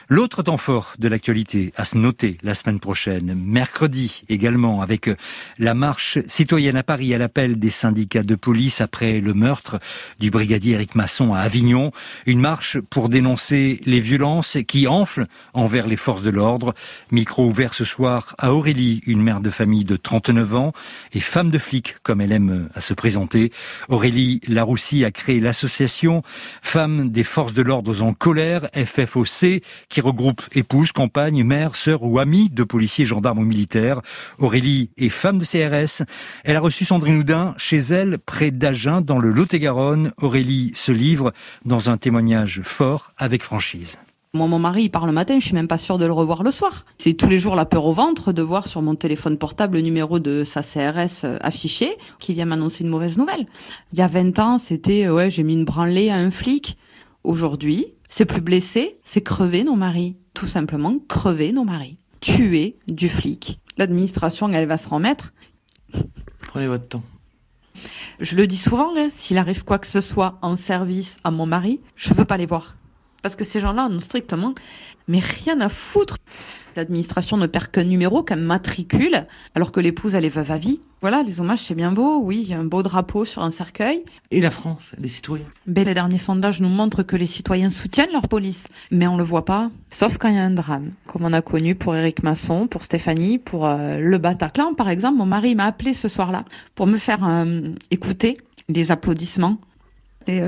L'autre temps fort de l'actualité à se noter la semaine prochaine, mercredi également, avec la marche citoyenne à Paris à l'appel des syndicats de police après le meurtre du brigadier Éric Masson à Avignon. Une marche pour dénoncer les violences qui enflent envers les forces de l'ordre. Micro ouvert ce soir à Aurélie, une mère de famille de 39 ans et femme de flic, comme elle aime à se présenter. Aurélie Laroussi a créé l'association Femmes des forces de l'ordre en colère, FFOC, qui regroupe épouses, compagnes, mères, sœurs ou amis de policiers, gendarmes ou militaires. Aurélie est femme de CRS. Elle a reçu Sandrine Oudin chez elle, près d'Agen, dans le Lot-et-Garonne. Aurélie se livre dans un témoignage fort avec franchise. Moi, mon mari, il part le matin, je suis même pas sûre de le revoir le soir. C'est tous les jours la peur au ventre de voir sur mon téléphone portable le numéro de sa CRS affiché, qui vient m'annoncer une mauvaise nouvelle. Il y a 20 ans, c'était j'ai mis une branlée à un flic. Aujourd'hui, c'est plus blessé, c'est crever nos maris. Tout simplement, crever nos maris. Tuer du flic. L'administration, elle va se remettre. Prenez votre temps. Je le dis souvent, s'il arrive quoi que ce soit en service à mon mari, je veux pas les voir. Parce que ces gens-là n'ont strictement mais rien à foutre. L'administration ne perd qu'un numéro, qu'un matricule, alors que l'épouse, elle est veuve à vie. Voilà, les hommages, c'est bien beau. Oui, il y a un beau drapeau sur un cercueil. Et la France, les citoyens? Les derniers sondages nous montrent que les citoyens soutiennent leur police. Mais on le voit pas, sauf quand il y a un drame. Comme on a connu pour Éric Masson, pour Stéphanie, pour le Bataclan, par exemple. Mon mari m'a appelé ce soir-là pour me faire écouter des applaudissements. Et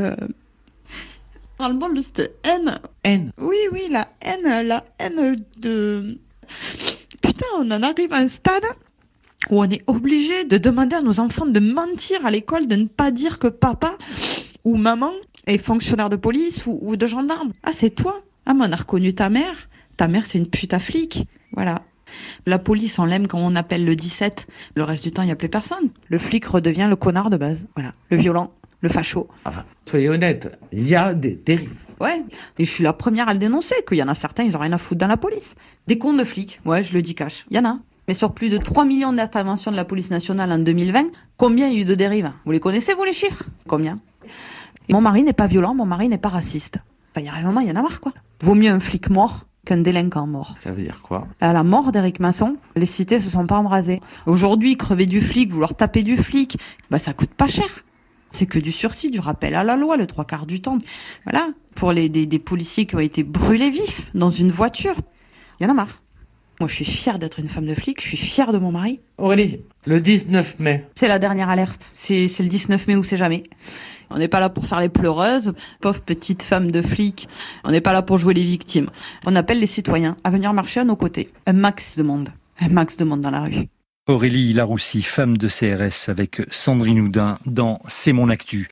le bol de cette haine. Haine. Oui, la haine de... Putain, on en arrive à un stade où on est obligé de demander à nos enfants de mentir à l'école, de ne pas dire que papa ou maman est fonctionnaire de police ou de gendarme. Ah, c'est toi? Ah, mais on a reconnu ta mère. Ta mère, c'est une pute à flic. Voilà. La police, on l'aime quand on appelle le 17. Le reste du temps, il n'y a plus personne. Le flic redevient le connard de base. Voilà. Le violent. Le facho. Enfin, soyez honnête, il y a des dérives. Ouais, et je suis la première à le dénoncer, qu'il y en a certains, ils ont rien à foutre dans la police. Des cons de flics, ouais, je le dis cash. Il y en a. Mais sur plus de 3 millions d'interventions de la police nationale en 2020, combien il y a eu de dérives? Vous les connaissez, vous, les chiffres? Combien? Et mon mari n'est pas violent, mon mari n'est pas raciste. Enfin, il y a un moment, il y en a marre, quoi. Vaut mieux un flic mort qu'un délinquant mort. Ça veut dire quoi? À la mort d'Éric Masson, les cités se sont pas embrasées. Aujourd'hui, crever du flic, vouloir taper du flic, ça coûte pas cher. C'est que du sursis, du rappel à la loi, le 3/4 du temps. Voilà. Pour des policiers qui ont été brûlés vifs dans une voiture. Il y en a marre. Moi, je suis fière d'être une femme de flic. Je suis fière de mon mari. Aurélie, le 19 mai. C'est la dernière alerte. C'est le 19 mai ou c'est jamais. On n'est pas là pour faire les pleureuses. Pauvre petite femme de flic. On n'est pas là pour jouer les victimes. On appelle les citoyens à venir marcher à nos côtés. Un max de monde. Un max de monde dans la rue. Aurélie Laroussi, femme de CRS, avec Sandrine Oudin dans C'est mon actu.